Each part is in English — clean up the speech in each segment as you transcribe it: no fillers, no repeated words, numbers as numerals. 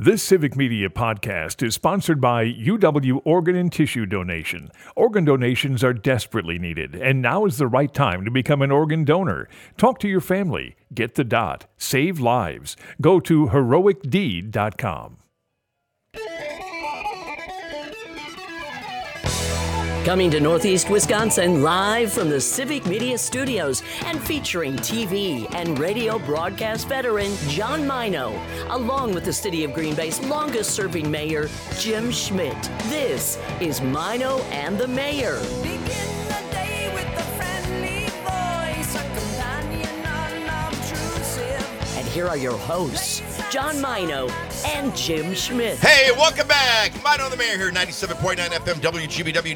This Civic Media podcast is sponsored by UW Organ and Tissue Donation. Organ donations are desperately needed, and now is the right time to become an organ donor. Talk to your family. Get the dot. Save lives. Go to heroicdeed.com. Coming to Northeast Wisconsin live from the Civic Media Studios and featuring TV and radio broadcast veteran John Mino, along with the City of Green Bay's longest-serving mayor, Jim Schmidt. This is Mino and the Mayor. Begin the day with a friendly voice, a companion unobtrusive. And here are your hosts, John Mino and Jim Schmidt. Hey, welcome back. Mino the Mayor here, 97.9 FM WGBW,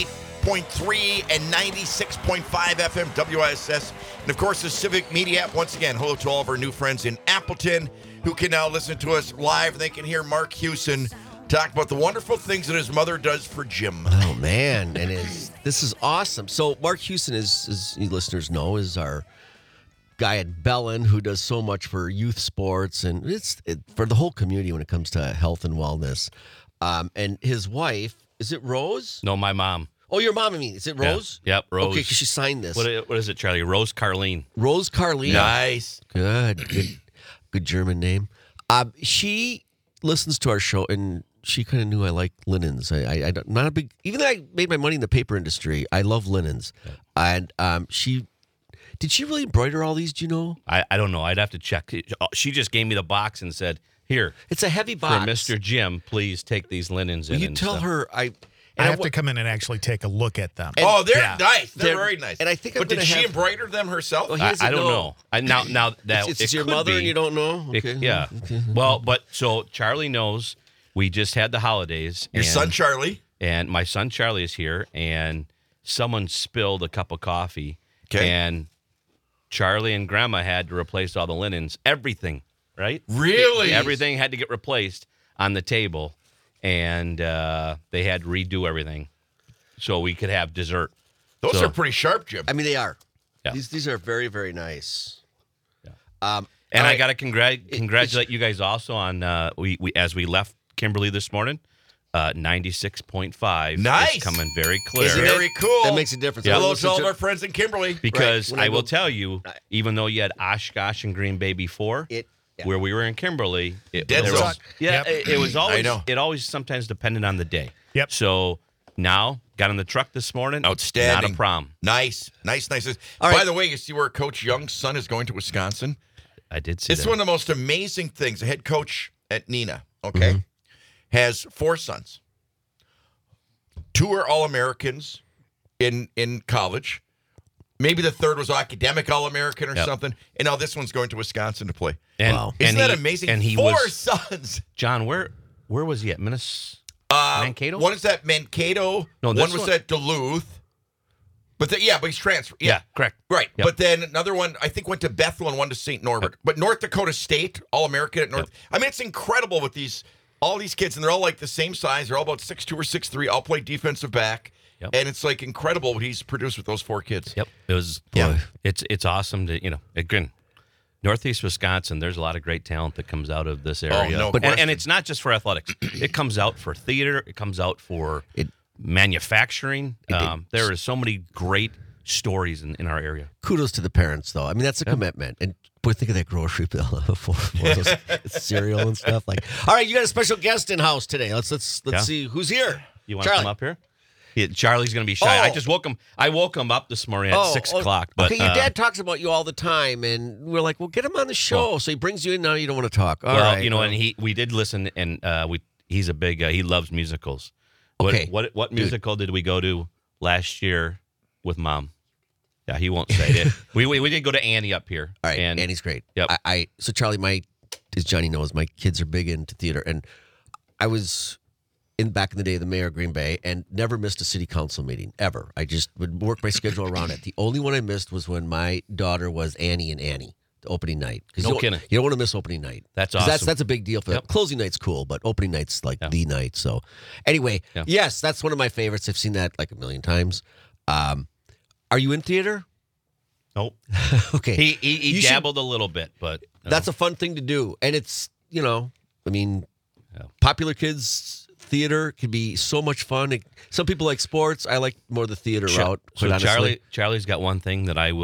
98.3 and 96.5 FM WISS. And, of course, the Civic Media app. Once again, hello to all of our new friends in Appleton who can now listen to us live. They can hear Mark Hewson talk about the wonderful things that his mother does for Jim. Oh, man. And this is awesome. So Mark Hewson, as you listeners know, is our guy at Bellin who does so much for youth sports and for the whole community when it comes to health and wellness. And his wife, is it Rose? No, my mom. Oh, your mom, I mean. Is it Rose? Yeah. Yep, Rose. Okay, because she signed this. What is it, Charlie? Rose Carleen. Rose Carleen. Nice. Good German name. She listens to our show, and she kind of knew I like linens. I don't, not a big, even though I made my money in the paper industry, I love linens. Yeah. And did she really embroider all these, do you know? I don't know. I'd have to check. She just gave me the box and said, here. It's a heavy box. For Mr. Jim, please take these linens in. Will you tell her I have to come in and actually take a look at them. Oh, they're nice. They're very nice. And I think but did she embroider them herself? Well, I don't know. Now that it's your mother and you don't know? Okay. Yeah. Okay. Well, but so Charlie knows we just had the holidays. Your son, Charlie? And my son, Charlie, is here, and someone spilled a cup of coffee. Okay. And Charlie and Grandma had to replace all the linens, everything, right? Really? Everything had to get replaced on the table, and they had to redo everything so we could have dessert. Those are pretty sharp, Jim. I mean, they are. Yeah. These are very, very nice. Yeah. And I got to congratulate you guys also on we as we left Kimberly this morning. 96.5 nice. Is coming very clear. Very cool. That makes a difference. Yeah. Hello to all of our friends in Kimberly. Because I will tell you, even though you had Oshkosh and Green Bay before, where we were in Kimberly, it was always, I know. It always sometimes depended on the day. Yep. So now, got in the truck this morning. Outstanding. Not a problem. Nice. All By right. the way, you see where Coach Young's son is going to Wisconsin? I did see It's that. one of the most amazing things. The head coach at Nina, okay, has 4 sons. 2 are All-Americans in college. Maybe the third was academic All-American or something. And now this one's going to Wisconsin to play. And, Wow. Isn't that amazing? And he 4 was, sons. John, where was he at? Mankato? One is at Mankato. No, one this was one- at Duluth. But but he's transferred. Yeah, correct. Right. Yep. But then another one, I think, went to Bethel and one to St. Norbert. But North Dakota State, All-American at North. Yep. I mean, it's incredible with all these kids, and they're all like the same size. They're all about 6'2" or 6'3", all play defensive back. Yep. And it's like incredible what he's produced with those 4 kids. Yep. It was. Yeah. It's awesome to again. Northeast Wisconsin, there's a lot of great talent that comes out of this area. no and question. it's not just for athletics. It comes out for theater. It comes out for manufacturing. There are so many great stories in our area. Kudos to the parents, though. I mean, that's a commitment. And boy, think of that grocery bill for those cereal and stuff. Like, all right, you got a special guest in house today. Let's see who's here. You want to Charlie. come up here? Charlie's going to be shy. Oh. I just woke him. I woke him up this morning at 6 o'clock. But, okay, your dad talks about you all the time, and we're like, well, get him on the show. So he brings you in. Now you don't want to talk. All right. And we did listen, and he's a big. He loves musicals. Okay. What musical did we go to last year with Mom? Yeah, he won't say it. We did go to Annie up here. All right, and Annie's great. Yep. So Charlie, as Johnny knows, my kids are big into theater, and I was back in the day the mayor of Green Bay and never missed a city council meeting ever. I just would work my schedule around it. The only one I missed was when my daughter was Annie and Annie, the opening night. No kidding. You don't want to miss opening night. That's 'Cause awesome. That's a big deal for them. Closing night's cool, but opening night's like the night. So anyway, yes, that's one of my favorites. I've seen that like a million times. Are you in theater? Nope. Okay. He dabbled a little bit, but That's a fun thing to do. And it's, I mean, Popular kids theater can be so much fun. Some people like sports. I like more the theater route. So quite honestly. Charlie's got one thing that I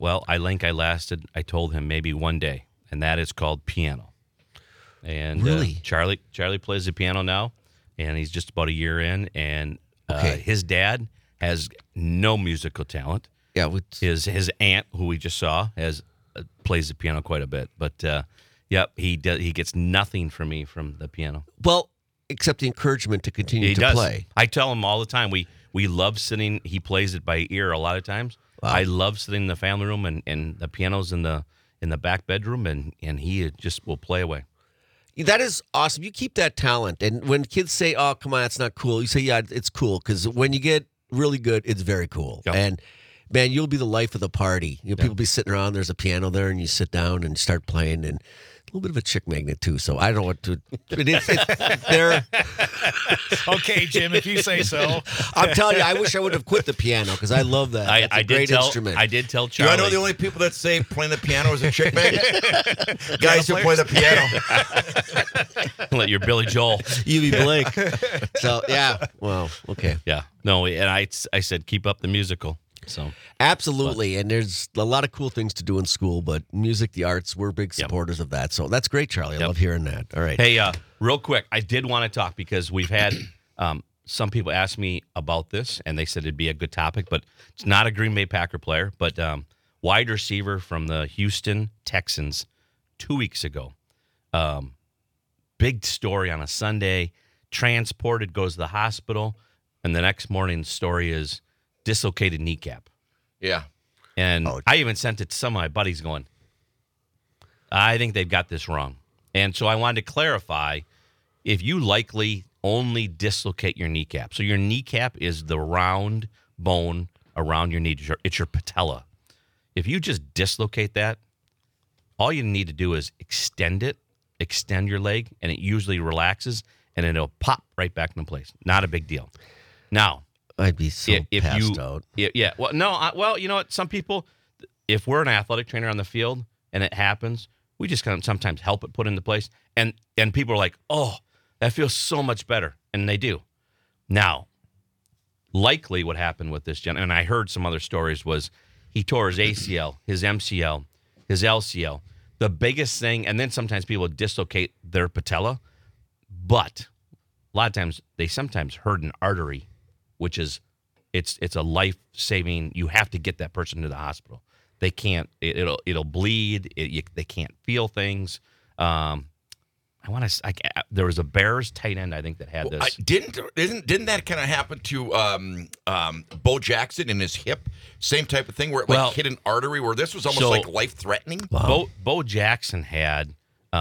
told him maybe one day, and that is called piano. And Really? Charlie plays the piano now, and he's just about a year in, and his dad has no musical talent. Yeah, His aunt, who we just saw, plays the piano quite a bit, but he gets nothing from me from the piano. well, except the encouragement to continue He to does. play. I tell him all the time. We love sitting. He plays it by ear a lot of times. Wow. I love sitting in the family room and the piano's in the back bedroom, and he just will play away. That is awesome. You keep that talent. And when kids say, "Oh, come on, that's not cool," you say, "Yeah, it's cool," because when you get really good, it's very cool. Yep. And man, you'll be the life of the party. People be sitting around. There's a piano there, and you sit down and start playing. And a little bit of a chick magnet too. So I don't know what to. It's there. Okay, Jim, if you say so. I'm telling you, I wish I would have quit the piano because I love that. That's a great instrument. I did tell Do Charlie. I know the only people that say playing the piano is a chick magnet? Guys who play the piano. Let your Billy Joel. You be Blake. So yeah. Well, okay. Yeah. No, and I said keep up the musical. So Absolutely. And there's a lot of cool things to do in school, but music, the arts, we're big supporters of that. So that's great, Charlie. I love hearing that. All right. Hey, real quick, I did want to talk because we've had some people ask me about this, and they said it'd be a good topic, but it's not a Green Bay Packer player, but wide receiver from the Houston Texans 2 weeks ago. Big story on a Sunday, transported, goes to the hospital, and the next morning the story is dislocated kneecap. Yeah. And I even sent it to some of my buddies going, I think they've got this wrong. And so I wanted to clarify, if you likely only dislocate your kneecap. So your kneecap is the round bone around your knee. It's your patella. If you just dislocate that, all you need to do is extend your leg, and it usually relaxes, and it'll pop right back into place. Not a big deal. Now, I'd be so passed out. Yeah. Well, no. Well, you know what? Some people, if we're an athletic trainer on the field and it happens, we just kind of sometimes help it put into place. And people are like, "Oh, that feels so much better," and they do. Now, likely what happened with this gentleman, and I heard some other stories, was he tore his ACL, his MCL, his LCL. The biggest thing, and then sometimes people dislocate their patella, but a lot of times they sometimes hurt an artery, which is it's a life-saving. You have to get that person to the hospital. They can't. It'll bleed. They can't feel things. There was a Bears tight end, I think, that had this. Didn't that kind of happen to Bo Jackson in his hip? Same type of thing where it hit an artery, where this was almost like life-threatening? Wow. Bo Jackson had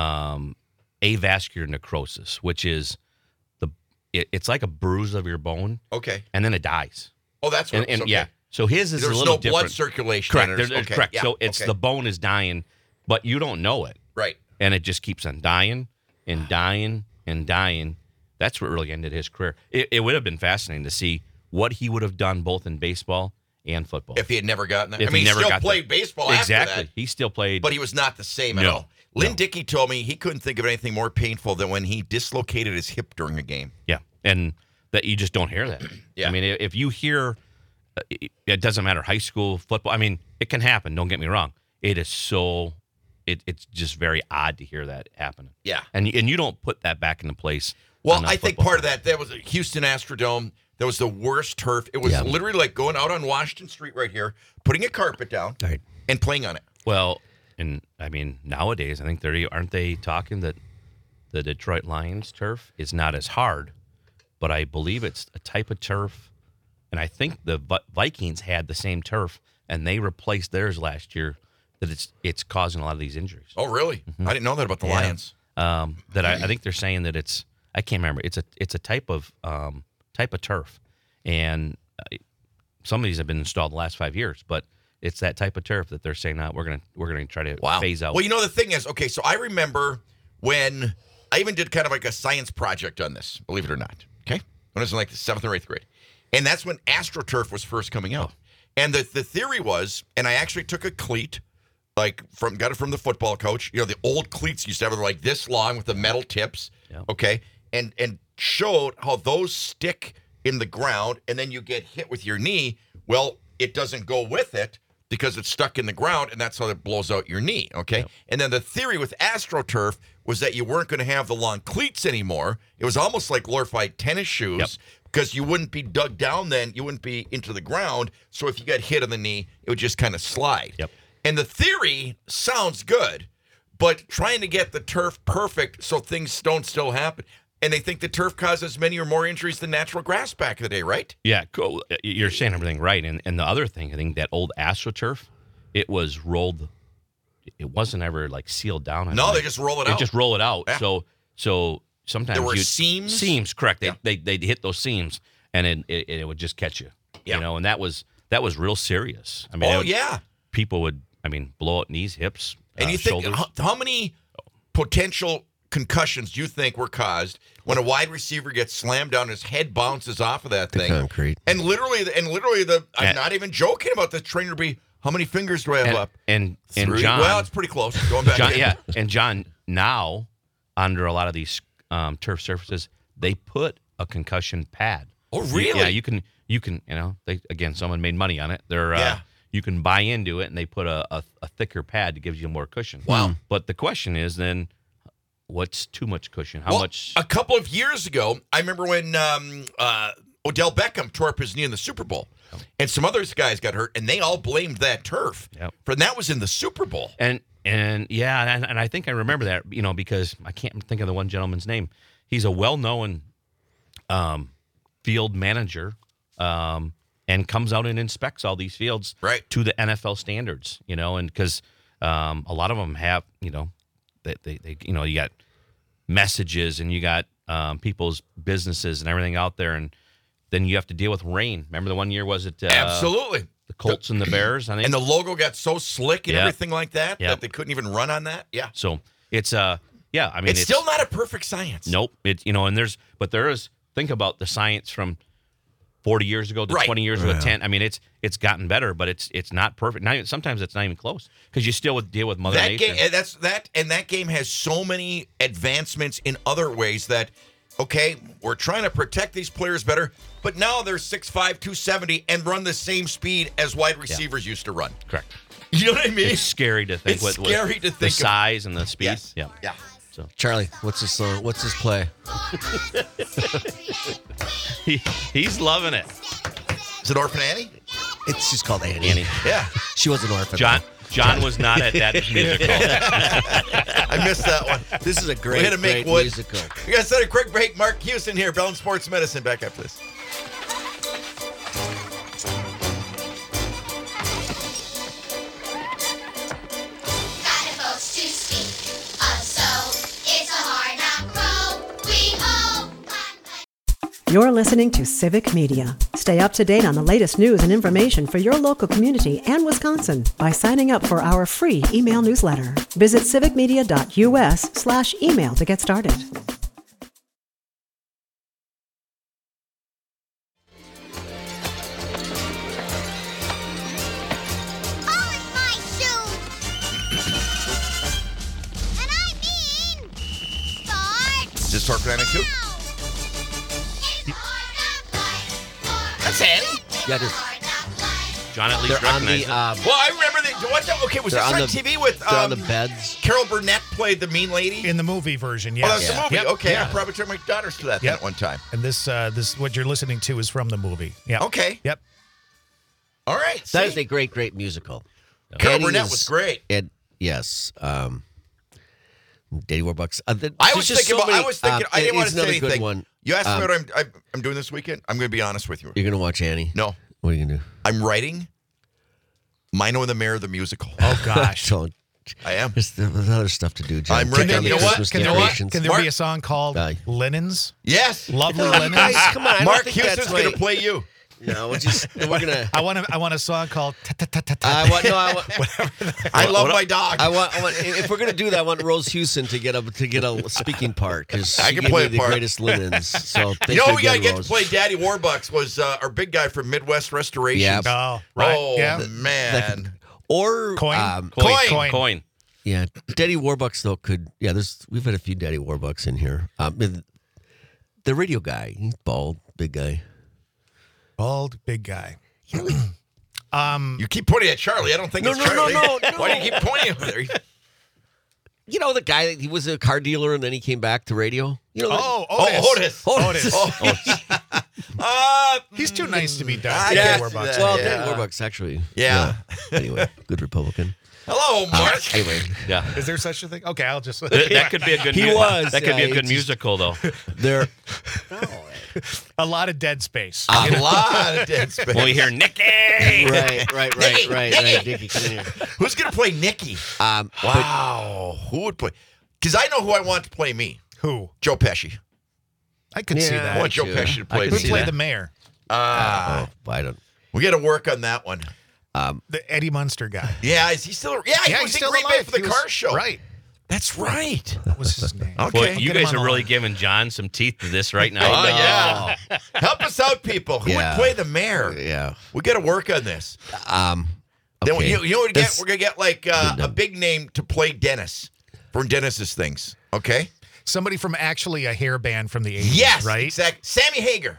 avascular necrosis, which is it's like a bruise of your bone. Okay. And then it dies. Oh, that's what okay. Yeah. So his is There's a little no different. blood circulation. Correct. Okay. Correct. Yeah. So it's the bone is dying, but you don't know it. Right. And it just keeps on dying and dying and dying. That's what really ended his career. It would have been fascinating to see what he would have done both in baseball and football. If he had never gotten that. If I mean, he never still got played baseball exactly. after that. He still played. But he was not the same at all. Lynn Dickey told me he couldn't think of anything more painful than when he dislocated his hip during a game. Yeah. And that you just don't hear that. Yeah. I mean, if you hear, it doesn't matter, high school, football. I mean, it can happen. Don't get me wrong. It is so, it's just very odd to hear that happening. Yeah. And you don't put that back into place. Well, I think part of that was a Houston Astrodome. That was the worst turf. It was literally like going out on Washington Street right here, putting a carpet down and playing on it. Well, and I mean, nowadays, I think aren't they talking that the Detroit Lions turf is not as hard, but I believe it's a type of turf, and I think the Vikings had the same turf, and they replaced theirs last year, that it's causing a lot of these injuries. Oh, really? Mm-hmm. I didn't know that about the Lions. That I think they're saying that I can't remember. It's a type of turf, and some of these have been installed the last 5 years, but it's that type of turf that they're saying we're gonna try to phase out. Well, you know, the thing is, okay, so I remember when I even did kind of like a science project on this, believe it or not. Okay, when I was in like the 7th or 8th grade, and that's when AstroTurf was first coming out. And the theory was, and I actually took a cleat, got it from the football coach. You know, the old cleats used to have like this long with the metal tips. Yeah. Okay, and showed how those stick in the ground, and then you get hit with your knee. Well, it doesn't go with it because it's stuck in the ground, and that's how it blows out your knee, okay? Yep. And then the theory with AstroTurf was that you weren't going to have the long cleats anymore. It was almost like glorified tennis shoes. Yep. Because you wouldn't be dug down then, you wouldn't be into the ground. So if you got hit on the knee, it would just kind of slide. Yep. And the theory sounds good, but trying to get the turf perfect so things don't still happen. And they think the turf causes many or more injuries than natural grass back in the day, right? Yeah, cool. You're saying everything right. And the other thing, I think that old AstroTurf, it was rolled. It wasn't ever like sealed down. I No, think. they just roll it They out. just roll it out. Yeah. So sometimes There were you'd- seams? Seams, correct. Yeah. They'd hit those seams, and it would just catch you. Yeah. You know, and that was real serious. I mean, Oh, it- yeah. people would, blow out knees, hips, And you think, shoulders. how many potential concussions do you think were caused when a wide receiver gets slammed down, his head bounces off of that The thing? concrete. And literally, I'm Yeah. not even joking about the trainer be, how many fingers do I have and, up? and Three? John, Well, it's pretty close. Going back John, in. yeah, and John, now under a lot of these turf surfaces, they put a concussion pad. Oh, really? Yeah, you can. Someone made money on it. They're Yeah. you can buy into it, and they put a thicker pad that gives you more cushion. Wow. But the question is then, what's too much cushion? How Well, much? A couple of years ago, I remember when Odell Beckham tore up his knee in the Super Bowl, and some other guys got hurt, and they all blamed that turf. Yep. And that was in the Super Bowl. And I think I remember that, because I can't think of the one gentleman's name. He's a well-known field manager, and comes out and inspects all these fields Right. to the NFL standards, and because a lot of them have, they you got messages and you got people's businesses and everything out there, and then you have to deal with rain. Remember the one year, was it Absolutely. the Colts and the Bears? I think. And the logo got so slick and Yep. everything like that Yep. that they couldn't even run on that. Yeah. So it's It's still not a perfect science. Nope. And there is, think about the science from 40 years ago to Right. 20 years ago, 10. I mean, it's gotten better, but it's not perfect. Not even, sometimes it's not even close because you still would deal with Mother That Nature. game, that game has so many advancements in other ways that, okay, we're trying to protect these players better, but now they're 6'5", 270 and run the same speed as wide receivers used to run. Correct. You know what I mean? It's scary to think It's with scary to the think of- size and the speed. Yes. Yeah. Yeah. So Charlie, what's this song? What's this play? he's loving it. Is it Orphan Annie? It's just called Annie. Annie. Yeah. She was an orphan. John was not at that musical. I missed that one. This is a We great, had to make great wood. musical. We got to set a quick break. Mark Houston here, Bell and Sports Medicine. Back after this. Kind of folks to speak of, so it's a hard knock road. We hope one You're listening to Civic Media. Stay up to date on the latest news and information for your local community and Wisconsin by signing up for our free email newsletter. Visit civicmedia.us/email to get started. Oh, it's my shoe. And I mean, start. Is this Orphan Annie too? It's hard knock life. That's Annie. Yeah, they're, John at least they're on the recognized it. Well, I remember that. What's that? Okay, was They're this on on the- TV with they're on the beds. Carol Burnett played the mean lady? In the movie version, Oh, yes. that's the movie. Yep. Okay, Yeah. I probably took my daughters to that thing Yep. at one time. And this what you're listening to is from the movie. Yeah. Okay. Yep. All right. That is see? a great, great musical. Carol Annie Burnett is- was great. Yes. Daddy Warbucks. I was thinking about. I didn't want to say another anything. good one. You asked me what I'm doing this weekend. I'm going to be honest with you. You're gonna watch Annie? No, What are you gonna do? I'm writing Mino and the Mayor, the musical. Oh gosh. Don't. I am. There's other stuff to do, John. I'm Kick ready. on the You know what? Christmas Can there be- decorations. Can there Mark- be a song called Aye. Linens? Yes. Lovely No, Linens. guys, come on. I don't Mark think Houston's that's going right. to play you. No, we're gonna. I want a song called I want. No, I want. I love my dog. I want. If we're gonna do that, I want Rose Houston to get a speaking part because I she can gave play me a the part. greatest linens. So thank You know you who we got to again, get to Rose. play Daddy Warbucks was our big guy from Midwest Restoration. Yep. Oh, right. Oh, yeah. man. Or Coin? Coin. Yeah, Daddy Warbucks though could. Yeah, we've had a few Daddy Warbucks in here. the radio guy. He's bald, big guy. Bald, big guy. You keep pointing at Charlie. I don't think No, it's no, Charlie. no. Why do you keep pointing over there? You know the guy, he was a car dealer and then he came back to radio? You know, Otis. Otis. He's too nice to be done. I Danny guess Warbucks. that- Well, Yeah. Danny Warbucks, actually. Yeah. Anyway, good Republican. Hello, Mark. Anyway, Yeah. Is there such a thing? Okay, I'll just. That could be a good. He was, That could be yeah, a good he just- musical, though. there. A lot of dead space. A lot of dead space. When we hear Nicky. Right. Dickie, come in here. Who's going to play Nikki? But Wow. Who would play? Because I know who I want to play me. Who? Joe Pesci. I can see Yeah. I that. want Joe too. Pesci to I play can Who me. see played that. the mayor? I don't. We got to work on that one. The Eddie Munster guy. Yeah, is he still? Yeah, he was he's in still Green Bay alive. for the He was- car show. Right. That's right. What was his name? Okay. Boy, you Get him guys on are the really line. giving John some teeth to this right now. Oh, yeah. Help us out, people. Who Yeah. would play the mayor? Yeah. We got to work on this. Then Okay. you know what we get? This- We're going to get like a big name to play Dennis from Dennis's things. Okay? Somebody from actually a hair band from the 80s, Yes, right? exactly. Sammy Hagar.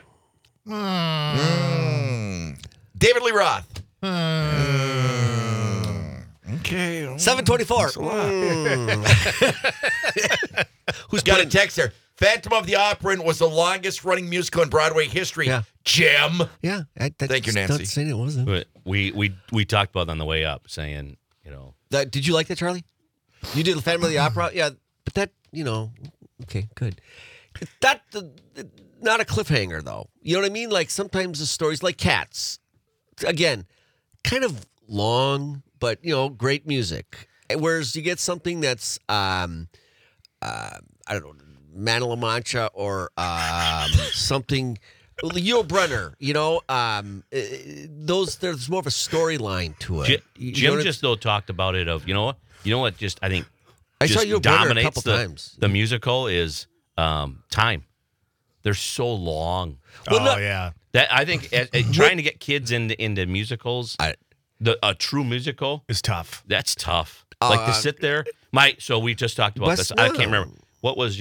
David Lee Roth. Okay. 724. Who's got a text there? Phantom of the Opera was the longest running musical in Broadway history. Yeah. Jim. Yeah. Thank you, Nancy. Not saying it wasn't. But we talked about it on the way up, saying, you know, Did you like that, Charlie? You did Phantom of the Opera? Yeah. But that, okay, good. Not a cliffhanger, though. You know what I mean? Like sometimes the stories, like Cats, again, kind of long, but, great music. Whereas you get something that's, I don't know, Man of La Mancha or something, Yul Brynner, there's more of a storyline to it. Jim just though talked about it of, you know what, just I think I saw just Yul Brynner a dominates couple times. the musical is time. They're so long. Oh, yeah. That I think trying to get kids into musicals, a true musical, It's tough. that's tough. Like to sit there. So we just talked about Wes- this. I no. can't remember. What was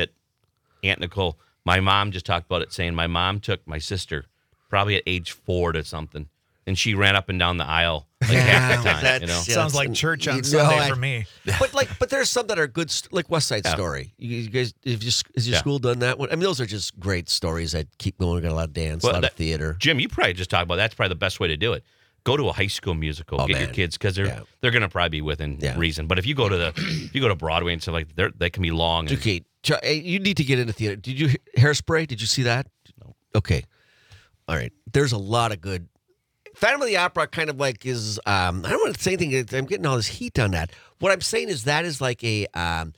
Aunt Nicole, my mom just talked about it, saying my mom took my sister probably at age 4 to something, and she ran up and down the aisle like half the time. that's- yeah, Sounds that's- like church on you know, Sunday for me. But there's some that are good, like West Side Story. You guys, has your Yeah. school done that one? I mean, those are just great stories that keep going. Got a lot of dance, Well, a lot that- of theater. Jim, you probably just talked about that's probably the best way to do it. Go to a high school musical, Oh, get your man. kids because they're going to probably be within Yeah. reason. But if you go to Broadway and stuff like that, they can be long. And, Okay, you need to get into theater. Did you Hairspray? Did you see that? No. Okay, all right. There's a lot of good. Phantom of the Opera kind of like is. I don't want to say anything. I'm getting all this heat on that. What I'm saying is that is like a not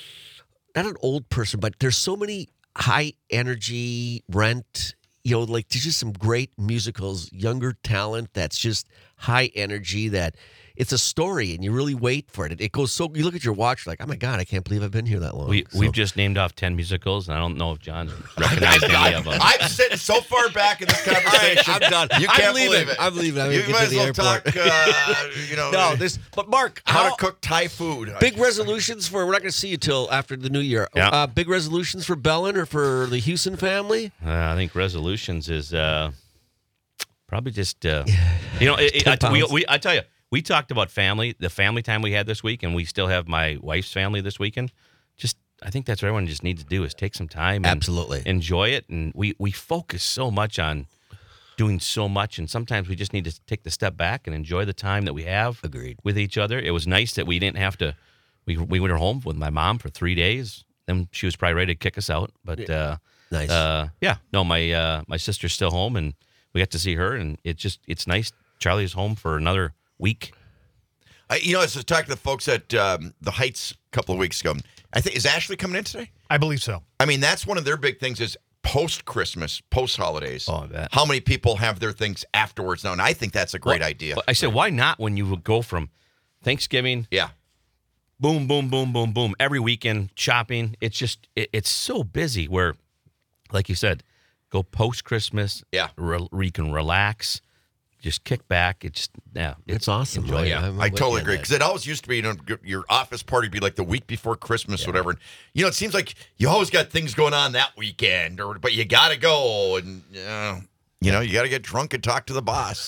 an old person, but there's so many high energy Rent. Like there's just some great musicals, younger talent that's just high energy. That it's a story, and you really wait for it. It goes so. You look at your watch, like, oh my god, I can't believe I've been here that long. We've just named off 10 musicals, and I don't know if John's recognized any of them. I'm sitting so far back in this conversation. I'm done. You can't I'm leaving. believe it. I'm leaving. I'm You gonna might get as to the well airport. talk, No, but Mark, how to cook Thai food. big resolutions for? We're not going to see you till after the new year. Yeah. Big resolutions for Bellin or for the Houston family? I think resolutions is probably just I 10 pounds. I tell you, we talked about the family time we had this week, and we still have my wife's family this weekend. Just I think that's what everyone just needs to do is take some time and Absolutely. enjoy it. And we focus so much on doing so much, and sometimes we just need to take the step back and enjoy the time that we have Agreed. with each other. It was nice that we didn't have to. We were home with my mom for 3 days. Then she was probably ready to kick us out, but Nice. my sister's still home, and we got to see her, and it's nice. Charlie's home for another week. As I talked to the folks at the Heights a couple of weeks ago, I think, is Ashley coming in today? I believe so. I mean, that's one of their big things is post-Christmas, post-holidays. Oh, I bet. How many people have their things afterwards now? And I think that's a great idea. But I said, why not when you would go from Thanksgiving, Yeah. boom, boom, boom, boom, boom, every weekend shopping. It's just, it's so busy where, like you said, go post-Christmas, Yeah. where you can relax, just kick back. It's awesome. Enjoy it. I'm I with totally you on agree that. because it always used to be, your office party would be like the week before Christmas, whatever. And, it seems like you always got things going on that weekend, but you got to go and you got to get drunk and talk to the boss,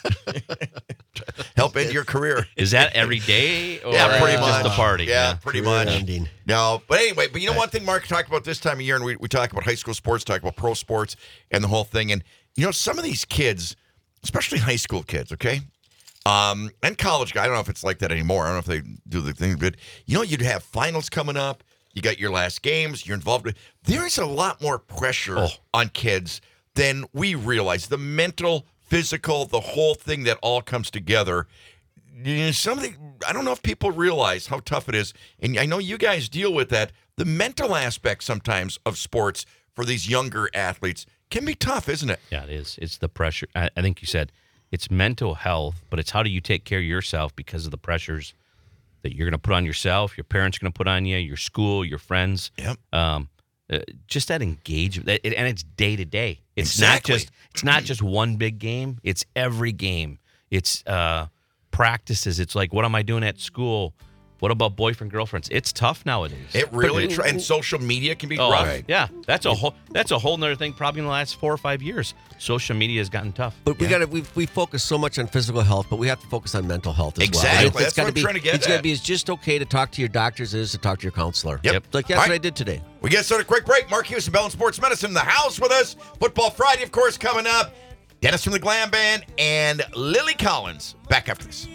help end your career. Is that every day or Yeah, pretty just much. the party? Yeah, pretty Career much. ending. No, but anyway, one thing Mark talked about this time of year, and we talk about high school sports, talk about pro sports, and the whole thing. And some of these kids, especially high school kids, okay, and college guys. I don't know if it's like that anymore. I don't know if they do the thing, but you'd have finals coming up. You got your last games. You're involved with. There is a lot more pressure on kids than we realize. The mental, physical, the whole thing that all comes together. I don't know if people realize how tough it is, and I know you guys deal with that. The mental aspect sometimes of sports for these younger athletes can be tough, isn't it? Yeah, it is. It's the pressure. I think you said it's mental health, but it's how do you take care of yourself because of the pressures that you're going to put on yourself, your parents are going to put on you, your school, your friends. Yep. Just that engagement, and it's day to day. It's Exactly. not just one big game. It's every game. It's practices. It's like, what am I doing at school? What about boyfriend, girlfriends? It's tough nowadays. It really and social media can be rough. Yeah, that's a whole nother thing. Probably in the last 4 or 5 years, social media has gotten tough. But we focus so much on physical health, but we have to focus on mental health as Exactly. well. That's what I'm trying to get It's got to at. be as just okay to talk to your doctors as it is to talk to your counselor. Yep. Like that's All what right. I did today. We get started. Quick break. Mark Hughes from Bell and Sports Medicine in the house with us. Football Friday, of course, coming up. Dennis from the Glam Band and Lily Collins back after this.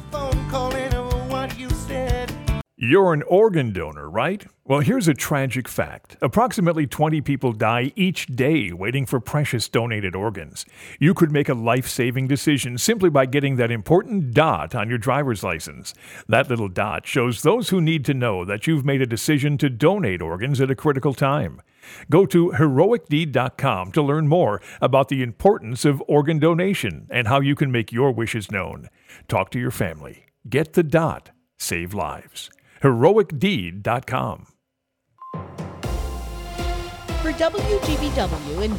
You're an organ donor, right? Well, here's a tragic fact. Approximately 20 people die each day waiting for precious donated organs. You could make a life-saving decision simply by getting that important dot on your driver's license. That little dot shows those who need to know that you've made a decision to donate organs at a critical time. Go to heroicdeed.com to learn more about the importance of organ donation and how you can make your wishes known. Talk to your family. Get the dot. Save lives. heroicdeed.com. For WGBW and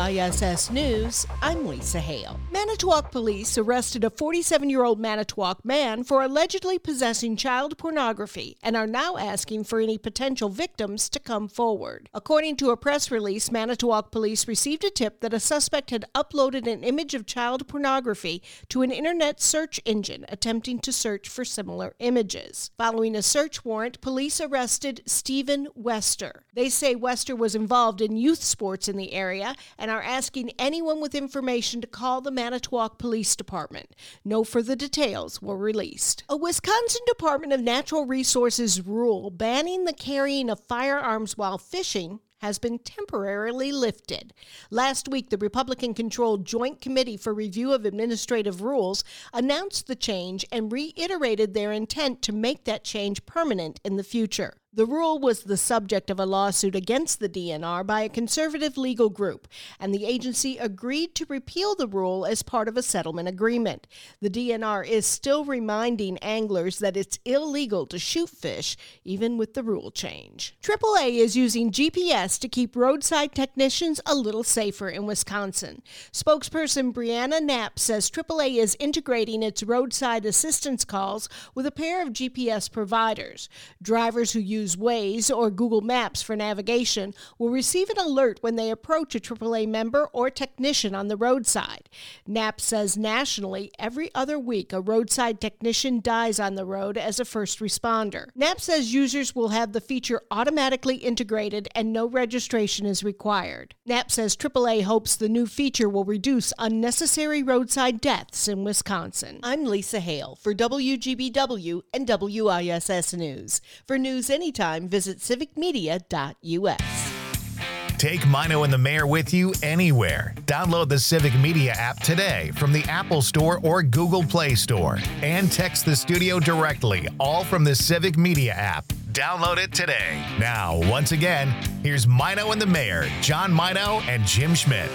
WISS News, I'm Lisa Hale. Manitowoc police arrested a 47-year-old Manitowoc man for allegedly possessing child pornography and are now asking for any potential victims to come forward. According to a press release, Manitowoc police received a tip that a suspect had uploaded an image of child pornography to an internet search engine attempting to search for similar images. Following a search warrant, police arrested Stephen Wester. They say Wester was involved in youth sports in the area and are asking anyone with information to call the Manitowoc Police Department. No further details were released. A Wisconsin Department of Natural Resources rule banning the carrying of firearms while fishing has been temporarily lifted. Last week, the Republican-controlled Joint Committee for Review of Administrative Rules announced the change and reiterated their intent to make that change permanent in the future. The rule was the subject of a lawsuit against the DNR by a conservative legal group, and the agency agreed to repeal the rule as part of a settlement agreement. The DNR is still reminding anglers that it's illegal to shoot fish, even with the rule change. AAA is using GPS to keep roadside technicians a little safer in Wisconsin. Spokesperson Brianna Knapp says AAA is integrating its roadside assistance calls with a pair of GPS providers. Drivers who use Waze or Google Maps for navigation will receive an alert when they approach a AAA member or technician on the roadside. Knapp says nationally, every other week a roadside technician dies on the road as a first responder. Knapp says users will have the feature automatically integrated and no registration is required. Knapp says AAA hopes the new feature will reduce unnecessary roadside deaths in Wisconsin. I'm Lisa Hale for WGBW and WISS News. For news anytime, visit civicmedia.us. Take Mino and the Mayor with you anywhere. Download the Civic Media app today from the Apple Store or Google Play Store. And text the studio directly, all from the Civic Media app. Download it today. Now, once again, here's Mino and the Mayor, John Mino and Jim Schmidt.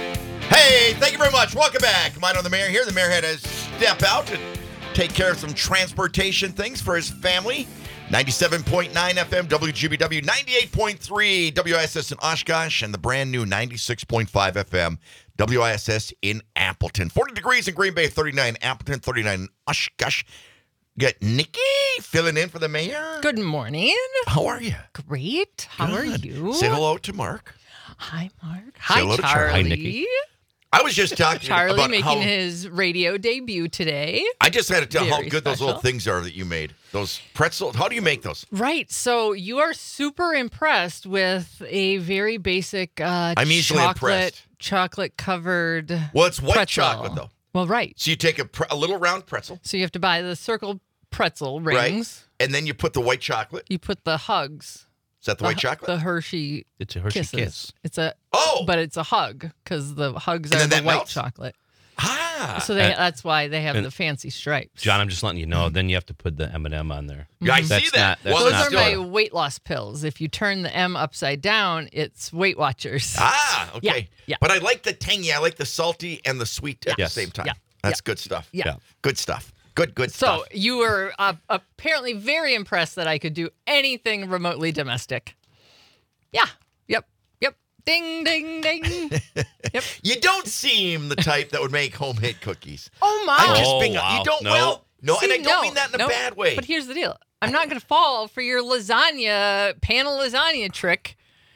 Hey, thank you very much. Welcome back. Mine on the mayor here. The mayor had to step out and take care of some transportation things for his family. 97.9 FM WGBW, 98.3 WISS in Oshkosh, and the brand new 96.5 FM WISS in Appleton. 40 degrees in Green Bay, 39 Appleton, 39 Oshkosh. Got Nikki filling in for the mayor. Good morning. How are you? Great. How are Good. you? Say hello to Mark. Hi, Mark. Say hello Hi, to Charlie. Charlie. Hi, Nikki. I was just talking Charlie about making how his radio debut today. I just had to tell how Very good those little special. things are that you made. Those pretzels. How do you make those? Right. So you are super impressed with a very basic I'm easily impressed. chocolate covered Well, it's white pretzel. chocolate though. Well, right. So you take a little round pretzel, So you have to buy the circle pretzel rings. right? And then you put the white chocolate. You put the hugs. Is that the white chocolate? The Hershey It's a Hershey Kisses. Kiss. It's a Oh! but it's a hug because the hugs And are then the that white melts? chocolate. Ah. So that's why they have and- the fancy stripes. John, I'm just letting you know. Then you have to put the M&M on there. Yeah, I see That's that. not- that's Well, Those it's are still- my weight loss pills. If you turn the M upside down, it's Weight Watchers. Ah, okay. yeah. But I like the tangy. I like the salty and the sweet at the Yes. same time. Yeah. That's good stuff. Yeah. Good stuff. Good So stuff. you were apparently very impressed that I could do anything remotely domestic. Yeah. Yep. Ding, ding, ding. Yep. You don't seem the type that would make homemade cookies. Oh my. I'm just Oh, being. wow. You don't. No. Well, no, See, and I don't no, mean that in no. a bad way. But here's the deal. I'm not going to fall for your panel lasagna trick.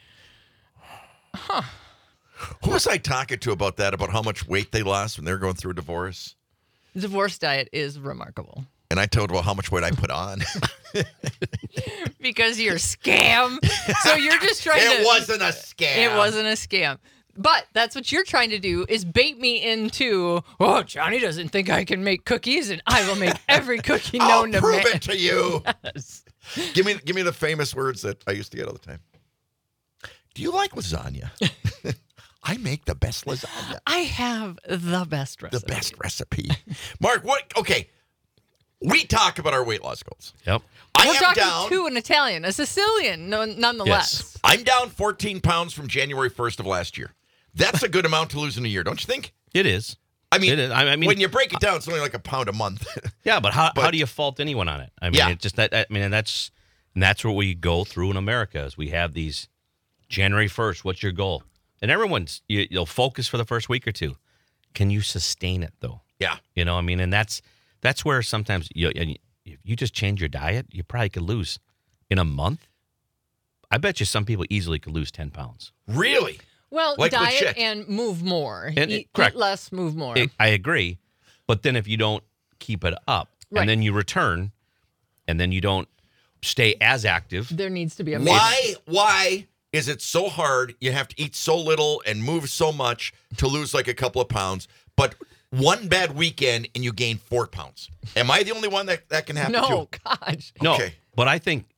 Who was I talking to about that? About how much weight they lost when they were going through a divorce? The divorce diet is remarkable. And I told about how much weight I put on. Because you're a scam. So you're just trying to. It wasn't a scam. It wasn't a scam. But that's what you're trying to do is bait me into, oh, Johnny doesn't think I can make cookies, and I will make every cookie I'll known to prove man. it to you. Yes. Give me the famous words that I used to get all the time. Do you like lasagna? I make the best lasagna. I have the best recipe. The best recipe. Mark, what? Okay. We talk about our weight loss goals. Yep. I We're am talking down. to an Italian, a Sicilian, nonetheless. Yes. I'm down 14 pounds from January 1st of last year. That's a good amount to lose in a year, don't you think? It is. I mean, It is. I mean, when you break it down, it's only like a pound a month. yeah, but how But- do you fault anyone on it? I mean, Yeah. it just that. I mean, and that's what we go through in America. Is we have these January 1st. What's your goal? And everyone's you'll focus for the first week or two. Can you sustain it though? Yeah. You know, I mean, and that's where sometimes if you just change your diet, you probably could lose in a month. I bet you some people easily could lose 10 pounds. Really? Well, Like diet legit. and move more. And- Eat correct. less, move more. I agree. But then if you don't keep it up Right. and then you return and then you don't stay as active, there needs to be a mix. Why is it so hard? You have to eat so little and move so much to lose like a couple of pounds, but one bad weekend and you gain 4 pounds. Am I the only one that can happen No, to? gosh. no. Okay. But I think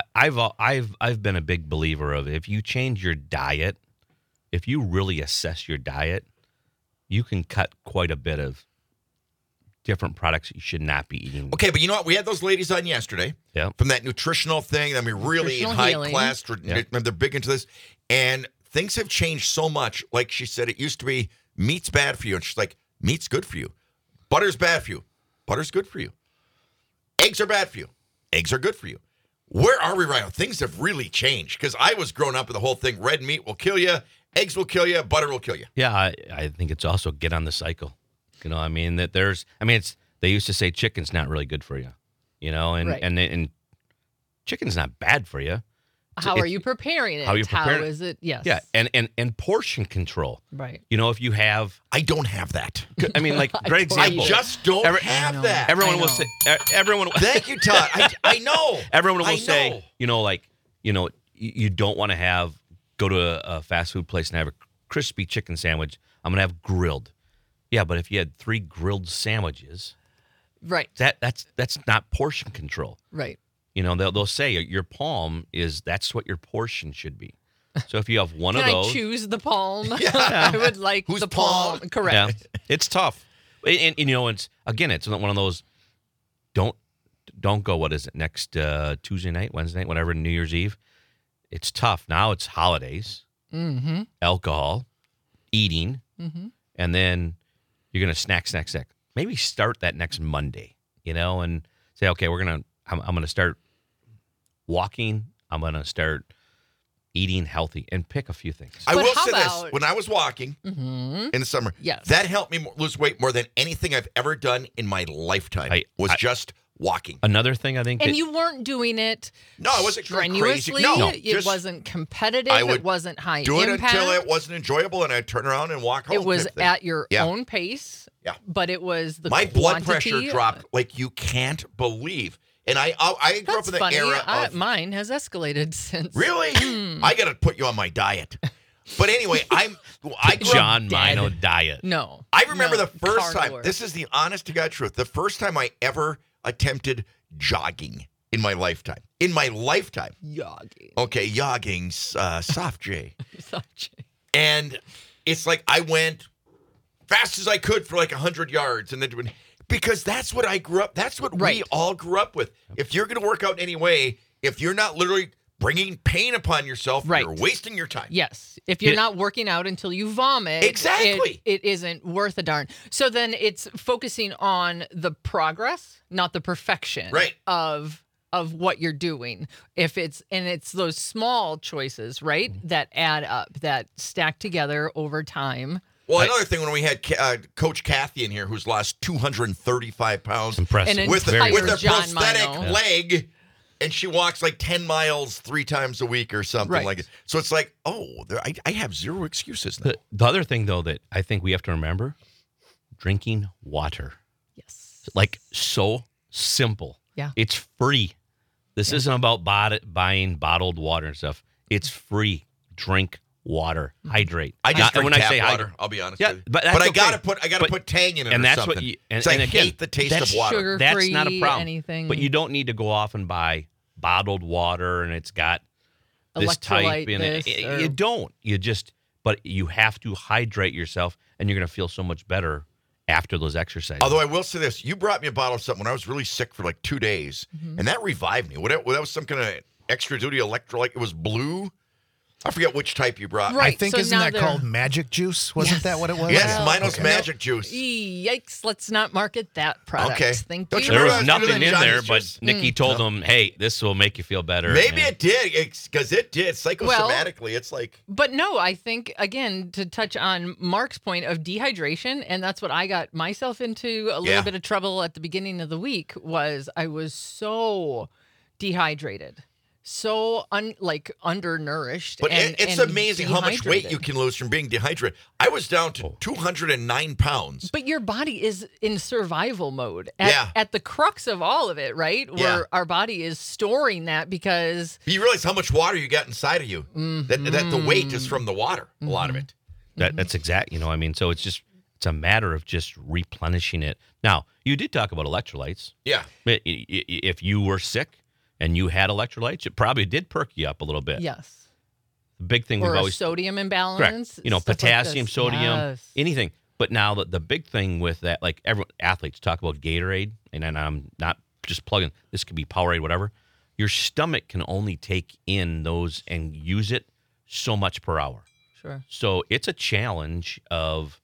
I've been a big believer of if you change your diet, if you really assess your diet, you can cut quite a bit of different products you should not be eating. Okay, but you know what? We had those ladies on yesterday Yeah. from that nutritional thing. I mean, really Nutritional high healing. class. Yeah. They're big into this. And things have changed so much. Like she said, it used to be meat's bad for you. And she's like, meat's good for you. Butter's bad for you. Butter's good for you. Eggs are bad for you. Eggs are good for you. Where are we right now? Things have really changed because I was growing up with the whole thing, red meat will kill you, eggs will kill you, butter will kill you. Yeah, I think it's also get on the cycle. You know, I mean it's they used to say chicken's not really good for you. You know, and Right. and chicken's not bad for you. How are you preparing it? how you preparing it. How is it? Yes. Yeah, and portion control. Right. You know, if you have, I don't have that. I mean, like great I I example. just don't Every- have that. Everyone I will know. say. Everyone. Thank you, Todd. I know. Everyone will I say. know. You know, like you don't want to go to a fast food place and have a crispy chicken sandwich. I'm gonna have grilled. Yeah, but if you had 3 grilled sandwiches, Right. that's not portion control. Right. You know, they'll say your palm that's what your portion should be. So if you have one Can of those, I choose the palm? I would like Whose the palm. palm? Correct. yeah, it's tough. And you know, it's one of those. Don't go. What is it next Tuesday night, Wednesday night, whatever, New Year's Eve? It's tough. Now it's holidays, Mm-hmm. alcohol, eating, Mm-hmm. and then you're gonna snack. Maybe start that next Monday, you know, and say, okay, I'm gonna start walking. I'm gonna start eating healthy and pick a few things. I But will how say this: about- when I was walking in the summer, Yes. that helped me lose weight more than anything I've ever done in my lifetime. Was just walking. Another thing I think And that- you weren't doing it No, I wasn't going crazy. strenuously. No, it just- wasn't competitive. I would It wasn't high Do it impact. until it wasn't enjoyable, and I'd turn around and walk home. It was type thing. at your Yeah. own pace. Yeah. But it was the My blood pressure quantity. dropped like you can't believe. And I grew up That's in the funny. era of Mine has escalated since. really. I got to put you on my diet. But anyway, I grew up John Mino diet. No. I remember No, the first time. carnivore. This is the honest to God truth. The first time I ever attempted jogging in my lifetime. In my lifetime. Jogging. Okay, jogging, soft J. Soft J. And it's like I went fast as I could for like 100 yards, and then because that's what I grew up. That's what we Right. all grew up with. If you're going to work out anyway, if you're not literally bringing pain upon yourself, Right. you're wasting your time. Yes. If you're Yeah. not working out until you vomit, Exactly. it isn't worth a darn. So then it's focusing on the progress, not the perfection Right. of what you're doing. It's those small choices, right, that add up, that stack together over time. Well, another thing, when we had Coach Kathy in here, who's lost 235 pounds Impressive. And with entire a John prosthetic Mino. leg, and she walks like 10 miles 3 times a week or something Right. like it. So it's like, I have zero excuses now. The other thing, though, that I think we have to remember, drinking water. Yes. Like, so simple. Yeah. It's free. This isn't about buying bottled water and stuff. It's free. Drink water. Hydrate. I just drink when tap I say water. hydrate, I'll be honest Yeah, with you. but that's I okay. gotta put tang in it, and or that's something. what you. So I hate the taste that's of water. sugar- That's not a Free, problem. anything. But you don't need to go off and buy bottled water and it's got this type Electrolyte in it. this, or- You don't. But you have to hydrate yourself, and you're going to feel so much better after those exercises. Although I will say this, you brought me a bottle of something when I was really sick for like 2 days, Mm-hmm. and that revived me. That was some kind of extra duty electrolyte. It was blue. I forget which type you brought. Right. I think, so isn't now that they're- called magic juice? Wasn't Yes. that what it was? Yes, Well, Mino's okay. Magic Juice. Yikes, let's not market that product. Okay. Thank Don't you. you there remember was I was nothing doing in there, Johnny's but juice? Nikki told them, "Hey, this will make you feel better." Maybe and- it did, because it did. Psychosomatically, it's like, But no, I think, again, to touch on Mark's point of dehydration, and that's what I got myself into a little Yeah. bit of trouble at the beginning of the week, was I was so dehydrated, so undernourished. but and, it's and amazing how much weight dehydrated. you can lose from being dehydrated. I was down to 209 pounds. But your body is in survival mode at, Yeah. at the crux of all of it, right? Yeah. Where our body is storing that because You realize how much water you got inside of you. Mm-hmm. That the weight is from the water, a lot of it. That's exact. So it's a matter of just replenishing it. Now, you did talk about electrolytes. Yeah. If you were sick and you had electrolytes, it probably did perk you up a little bit. yes, The big thing or we've a always sodium imbalance. correct. stuff like Potassium, this. sodium, Yes. anything. But now the big thing with that, like everyone athletes talk about Gatorade, and I'm not just plugging. This could be Powerade, whatever. Your stomach can only take in those and use it so much per hour. Sure. So it's a challenge of,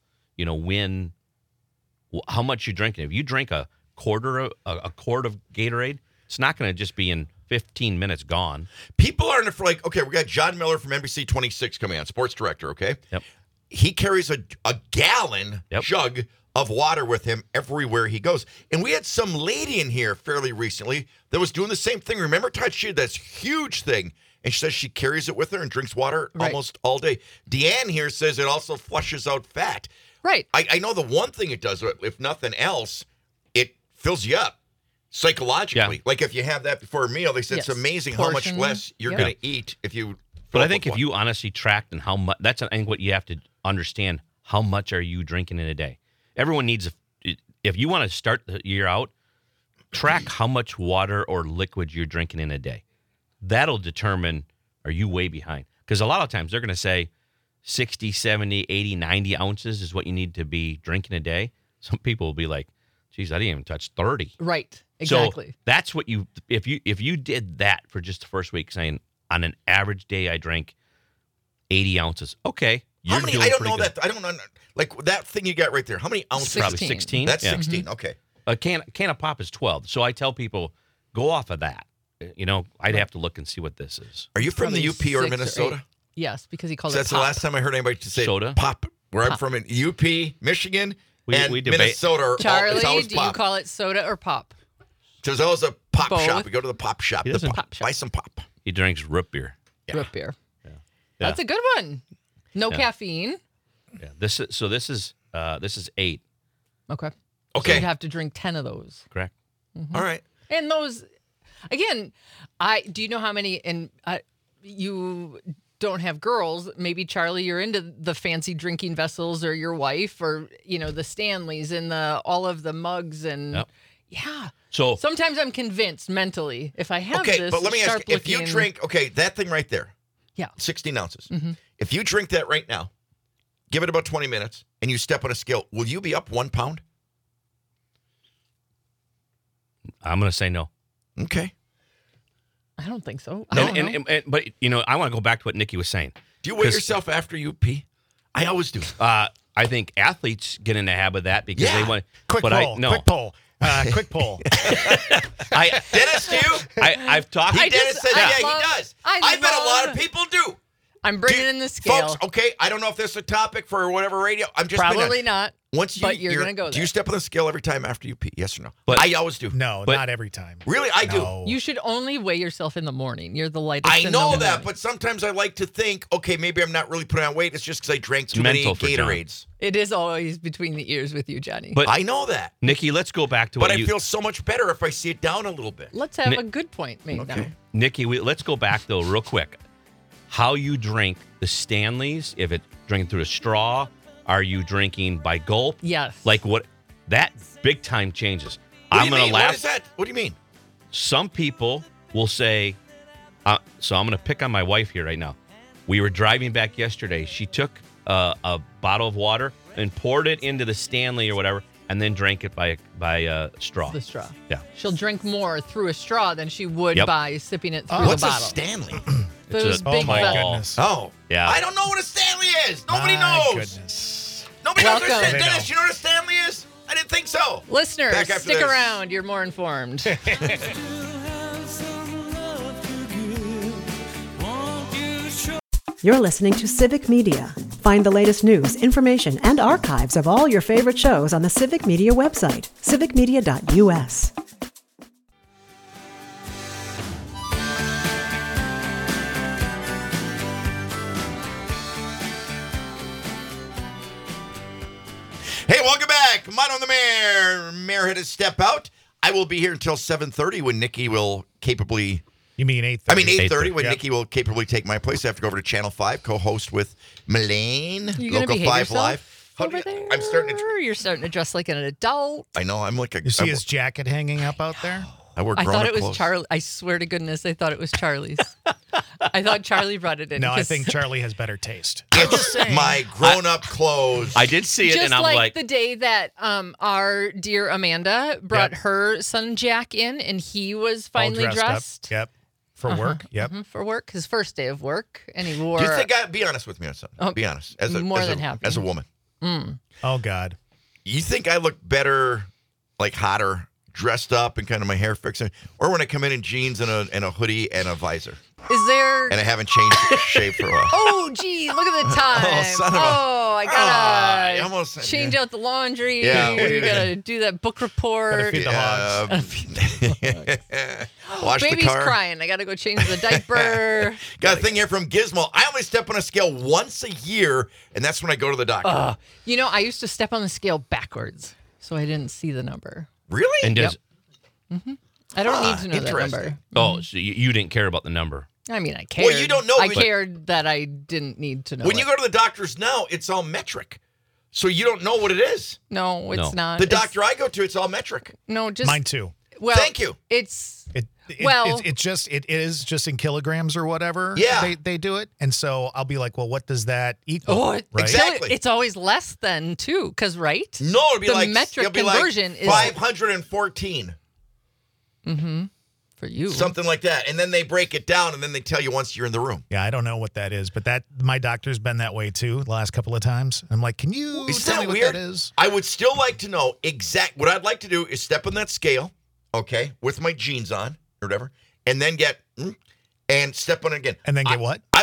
how much you're drinking. If you drink a quart of Gatorade, it's not going to just be in 15 minutes gone. People are for like, okay, we got John Miller from NBC 26 coming on, sports director, okay? Yep. He carries a gallon Yep. jug of water with him everywhere he goes. And we had some lady in here fairly recently that was doing the same thing. Remember, Todd, she had this huge thing, and she says she carries it with her and drinks water Right. almost all day. Deanne here says it also flushes out fat. Right. I know the one thing it does, if nothing else, it fills you up psychologically. Yeah. Like if you have that before a meal, they said it's Yes. amazing how much Portion. less you're Yeah. going to eat if you. But fill I up think with if one. you honestly tracked and how much, I think what you have to understand, how much are you drinking in a day? Everyone needs, if you want to start the year out, track how much water or liquid you're drinking in a day. That'll determine, are you way behind? Because a lot of times they're going to say 60, 70, 80, 90 ounces is what you need to be drinking a day. Some people will be like, geez, I didn't even touch 30. Right. Exactly. So that's what if you did that for just the first week, saying on an average day I drank 80 ounces. Okay. How You're many? doing I don't pretty know good. that. I don't know. Like that thing you got right there. How many ounces? Probably 16. 16. That's Yeah. 16. Okay. A can of pop is 12. So I tell people, go off of that. I'd have to look and see what this is. Are you from the Probably UP or 6 or Minnesota? 8. Yes, because he called So it that's the pop. last time I heard anybody to say Soda? pop. Where I'm Pop. from in UP, Michigan, We and debate- Minnesota. It's Charlie, always do you pop. call it soda or pop? There's always a pop Both. shop. We go to the pop shop. He The doesn't- Pop shop. Buy some pop. He drinks root beer. Root beer. Yeah. That's a good one. No caffeine. Yeah. This is 8, Okay. Okay. So you'd have to drink 10 of those. correct? All right. And those, again, do you know how many? And you don't have girls. Maybe Charlie, you're into the fancy drinking vessels, or your wife, or the Stanleys and all of the mugs and Yep. yeah. So Sometimes I'm convinced mentally if I have Okay, this. but let me ask you, if you sharp-looking- drink, that thing right there, Yeah. 16 ounces. If you drink that right now, give it about 20 minutes, and you step on a scale, will you be up 1 pound? I'm going to say no. I Okay. don't think so. I No, don't know. but I want to go back to what Nikki was saying. Do you weigh 'Cause- yourself after you pee? I always do. I think athletes get in the habit of that because they Yeah. want. Quick but poll. no. Quick poll. Quick poll. Dennis, do you? I've talked. Dennis said, I yeah, love- he does. I I bet a lot of love- people do. I'm bringing in the scale. Folks, okay, I don't know if this is a topic for whatever radio. I'm just being Probably honest. not. Once but you're gonna go Do there. you step on the scale every time after you pee? Yes or no? But- I always do. No, But- not every time. Really, I do. No. You should only weigh yourself in the morning. You're the lightest. I in the know morning. that, but sometimes I like to think, okay, maybe I'm not really putting on weight. It's just because I drank too many mental for John. Gatorades. It is always between the ears with you, Johnny. But I know that. Nikki, let's go back to But what I you. feel so much better if I see it down a little bit. Let's have Ni- a good point made Okay. now. Nikki, let's go back though, real quick. How you drink the Stanleys? If it's drinking through a straw, are you drinking by gulp? Yes. Like what? That big time changes. What do I'm you gonna mean? laugh. What is that? What do you mean? Some people will say, so I'm going to pick on my wife here right now. We were driving back yesterday. She took a bottle of water and poured it into the Stanley or whatever, and then drank it by straw. The straw. Yeah. She'll drink more through a straw than she would Yep. by sipping it through What's the a bottle. Stanley? Those a- big Oh my vessels. goodness. Oh. Yeah. I don't know what a Stanley is. Nobody My knows. goodness. Nobody knows what a Welcome. Stanley They Dennis, know. you know what a Stanley is? I didn't think so. Listeners, Back after stick this. around. You're more informed. You're listening to Civic Media. Find the latest news, information, and archives of all your favorite shows on the Civic Media website, civicmedia.us. Hey, welcome back. Mine on the Mayor. Mayor had to step out. I will be here until 7:30 when Nikki will capably... You mean 8:30? I mean 8:30 when Yep. Nikki will capably take my place. I have to go over to Channel 5, co-host with Melaine, You gonna Local behave 5 yourself Live. How do over you- there? I'm starting to... You're starting to dress like an adult. I know, I'm like a... You see his jacket hanging up out there? I wear I grown-up thought it was clothes. Charlie. I swear to goodness, I thought it was Charlie's. I thought Charlie brought it in. No, I 'cause think Charlie has better taste. It's my grown-up clothes. I did see it, just and I'm like like, the day that our dear Amanda brought her son Jack in, and he was finally All dressed. Up. Yep. For work. Yep. For work, his first day of work, and he wore. Do you think be honest with me on something? Oh, be honest. As a, more as than a, happy. As a woman. Oh, God. You think I look better, like hotter, dressed up and kind of my hair fixing, or when I come in jeans and a hoodie and a visor, Is there? and I haven't changed shape for a while? Oh, gee, look at the time. son of a- I I gotta almost- change out the laundry. Yeah, what do you you- gotta do that book report. Gotta feed the hogs. Wash the Baby's car. crying. I gotta go change the diaper. Got a thing here from Gizmo. I only step on a scale once a year, and that's when I go to the doctor. You know, I used to step on the scale backwards, so I didn't see the number. Really? and does, I don't need to know that interesting. number. oh, so you didn't care about the number. I mean, I cared. you don't know, I but- cared that I didn't need to know. When it. you go to the doctors now, it's all metric. So you don't know what it is. no, it's No. not. The It's- doctor I go to, it's all metric. No, just Mine too. Well, Thank you. It's It is just in kilograms or whatever. Yeah. They do it. And so I'll be like, well, what does that equal? Right? Exactly. It's always less than too, because right? No, it'll be The like metric it'll be conversion like is- 514, For you, something like that, and then they break it down, and then they tell you once you're in the room. Yeah, I don't know what that is, but that my doctor's been that way too the last couple of times. I'm like, can you Is tell that me what weird? that is? I would still like to know what I'd like to do is step on that scale, okay, with my jeans on or whatever, and then get and step on it again. And then get what? I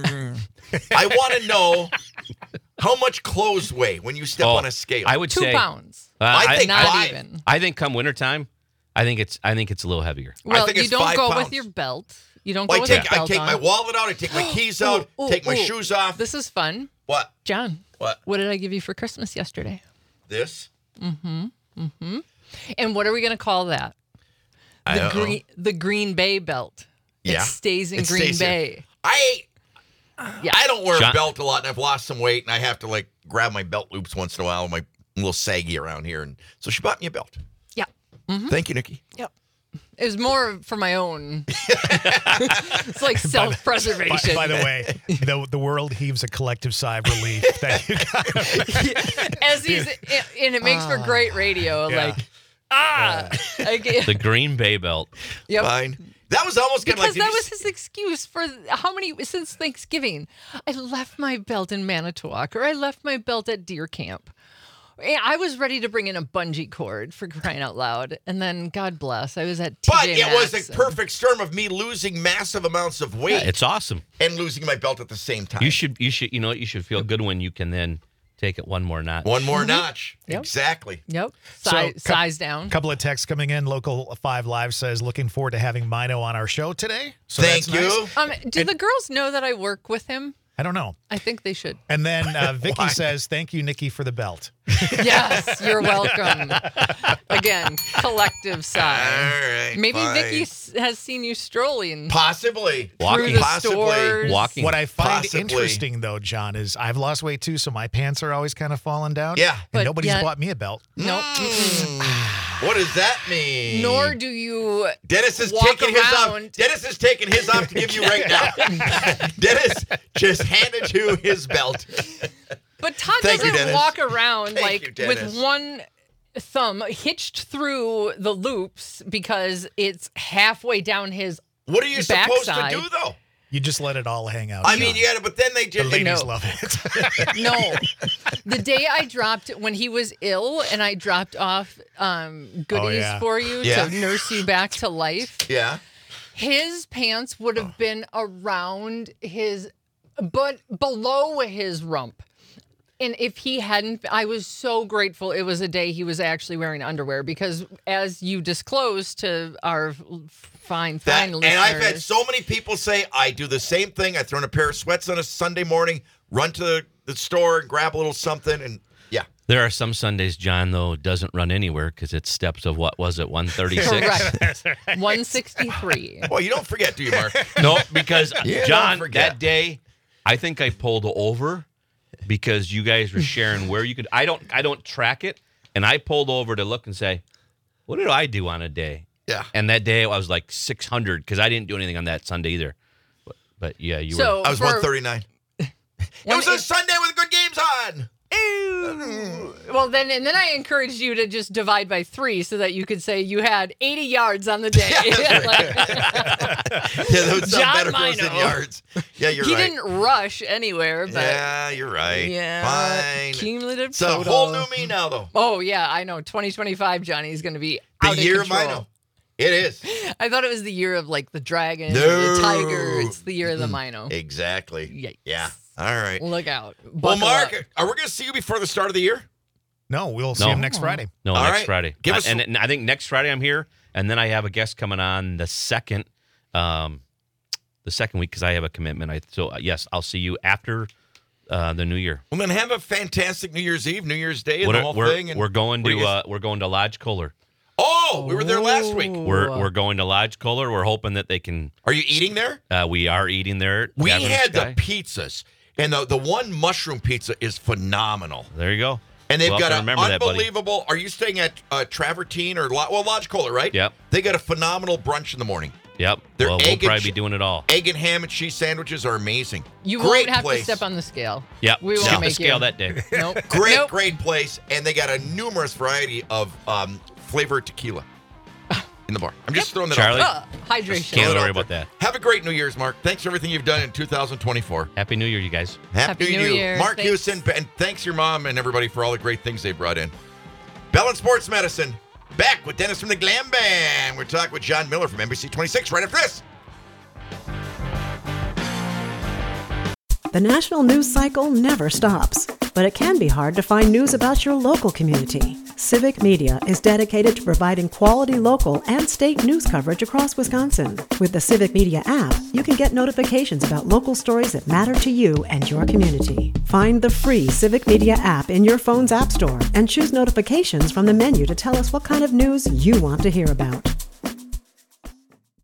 want to know how much clothes weigh when you step on a scale. I would 2 say pounds. I think Not 5. even. I think come wintertime, I think it's a little heavier. Well, think you it's don't 5 go pounds. with your belt. You don't Well, go I with your take belt my on. wallet out. I take my keys out. Take my shoes off. This is fun. What? John, What? what did I give you for Christmas yesterday? This? And what are we going to call that? I don't know. The Green Bay belt. Yeah. It stays in It Green stays here. Bay. Yeah. I don't wear John- a belt a lot, and I've lost some weight, and I have to like grab my belt loops once in a while. My a little saggy around here, and so she bought me a belt. Yeah. Thank you, Nikki. Yep. It was more for my own. It's like self-preservation. By the way, the world heaves a collective sigh of relief that you got. As he's, and it makes for great radio. Yeah. Like, The Green Bay belt. Yep. Fine. That was almost kind of like Because that was his excuse for since Thanksgiving. I left my belt in Manitowoc, or I left my belt at deer camp. And I was ready to bring in a bungee cord for crying out loud, and then God bless, I was at TJ But it was Maxx a perfect storm of me losing massive amounts of weight It's awesome. and losing my belt at the same time. You should you know what, you should feel good when you can then take it one more notch. One more notch. Yep. Exactly. Yep. So, Size down. Couple of texts coming in. Local 5 Live says, looking forward to having Mino on our show today. So Thank that's you. nice. Do the girls know that I work with him? I don't know. I think they should. And then Vicky Why? says, thank you, Nikki, for the belt. Yes, you're welcome. Again, collective sigh. All right. Maybe fine. Vicky has seen you strolling Possibly. through the Possibly. stores. Walking. What I find Possibly. interesting, though, John, is I've lost weight too, so my pants are always kind of falling down. Yeah. And But nobody's yet- bought me a belt. Nope. What does that mean? Nor do you Dennis is walk taking his off. around. Dennis is taking his off to give you right now. Dennis just handed you his belt. But Todd Thank you, doesn't Dennis. walk around Thank like you, Dennis. with one thumb hitched through the loops because it's halfway down his. What are you supposed to Backside. do though? You just let it all hang out. I mean, you got to, but then they the just ladies No. love it. No. The day I dropped, when he was ill and I dropped off goodies yeah. for you Yeah. to nurse you back to life, yeah. his pants would have been around his, but below his rump. And if he hadn't, I was so grateful it was a day he was actually wearing underwear because, as you disclosed to our fine listeners, And I've had so many people say I do the same thing. I throw in a pair of sweats on a Sunday morning, run to the store and grab a little something, and yeah. There are some Sundays John though doesn't run anywhere because it's steps of what was it 136? correct. 163. Well, you don't forget, do you, Mark? No, because You don't John forget. that day, I think I pulled over because you guys were sharing where you could. I don't track it, and I pulled over to look and say, what did I do on a day? Yeah. And that day I was like 600 because I didn't do anything on that Sunday either. But yeah, you were. So I was for- 139. It was a Sunday with good games on. Well, then I encouraged you to just divide by 3 so that you could say you had 80 yards on the day. Yeah, that would sound John better for us in Mino. yards. Yeah, you're he right. didn't rush anywhere, but Yeah, you're right. yeah, Fine. cumulative It's a total. whole new me now, though. Oh yeah, I know. 2025, Johnny is going to be The out year of of control. Mino. It is. I thought it was the year of like the dragon, No. the tiger. It's the year of the Mino. Exactly. Yikes. Yeah. All right. Look out. Well, Buckle Mark, up. are we going to see you before the start of the year? No, we'll see No. him next Friday. No, All next right. Friday. Give us and I think next Friday I'm here, and then I have a guest coming on the second week because I have a commitment. Yes, I'll see you after the New Year. Well, then have a fantastic New Year's Eve, New Year's Day, and What the are- whole we're, thing. And we're going what do you guys- to we're going to Lodge Kohler. Oh, we were there last week. We're going to Lodge Kohler. We're hoping that they can. Are you eating there? We are eating there. We Tavern had Sky. the pizzas, and the one mushroom pizza is phenomenal. There you go. And they've We'll got have to an remember that, buddy. unbelievable. Are you staying at Travertine or Lodge Kohler, right? Yep. They got a phenomenal brunch in the morning. Yep. Their Well, we'll egg and probably be doing it all. Egg and ham and cheese sandwiches are amazing. You Great won't have place. to step on the scale. Yep. We won't Skip make the scale you. that day. Nope. Great, Nope. great place, and they got a numerous variety of flavored tequila in the bar. I'm just throwing that Charlie? out Hydration. Can't Throw it worry out about there. that. Have a great New Year's, Mark. Thanks for everything you've done in 2024. Happy New Year, you guys. Happy New Year. Mark Thanks. Houston, and thanks your mom and everybody for all the great things they brought in. Bell and Sports Medicine. Back with Dennis from the Glam Band. We're talking with John Miller from NBC 26 right after this. The national news cycle never stops, but it can be hard to find news about your local community. Civic Media is dedicated to providing quality local and state news coverage across Wisconsin. With the Civic Media app, you can get notifications about local stories that matter to you and your community. Find the free Civic Media app in your phone's app store and choose notifications from the menu to tell us what kind of news you want to hear about.